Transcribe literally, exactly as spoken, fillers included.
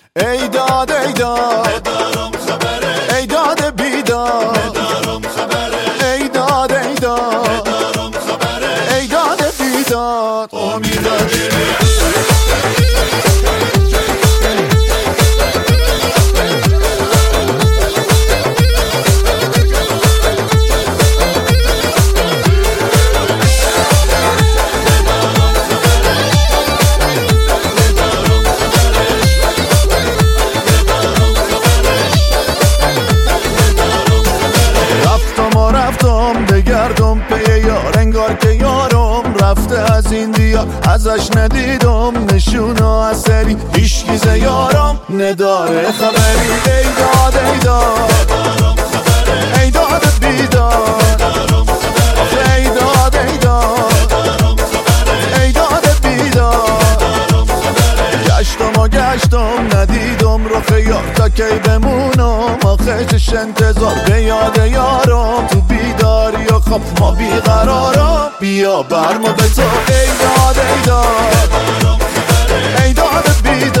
ای داد ای داد ندارم خبره، ای داد بیداد ندارم خبره، ای داد ای داد ندارم خبره، ای داد بیداد امید بگردم پی یار، انگار که یارم رفته از این دیار، ازش ندیدم نشونه اثری، هیچ ز یارم نداره خبری. ای داد ای داد ای داد بیداد ای داد ای داد ای داد بیداد گشتم و گشتم ندیدم رخ یار، تا کی بمونم آخه چش انتظار، به یاد یارم تو بیداری و خواب ما بیقرارم، بیا برمو به تو. ای داد ای داد ای داد بیداد